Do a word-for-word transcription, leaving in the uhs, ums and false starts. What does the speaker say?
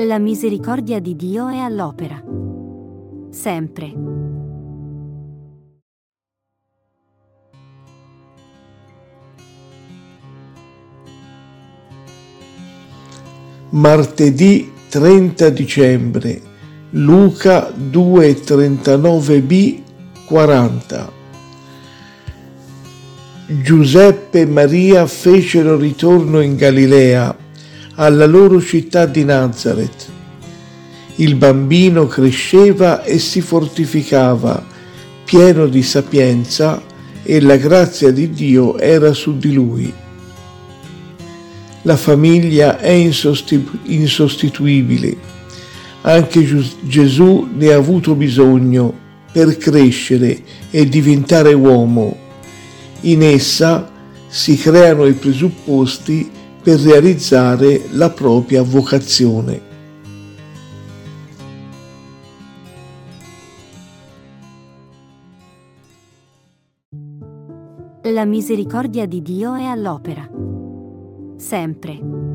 La misericordia di Dio è all'opera. Sempre. Martedì trenta dicembre, Luca due trentanove b quaranta. Giuseppe e Maria fecero ritorno in Galilea, alla loro città di Nazaret. Il bambino cresceva e si fortificava, pieno di sapienza, e la grazia di Dio era su di lui. La famiglia è insostitu- insostituibile. Anche Gesù ne ha avuto bisogno per crescere e diventare uomo. In essa si creano i presupposti per realizzare la propria vocazione. La misericordia di Dio è all'opera. Sempre.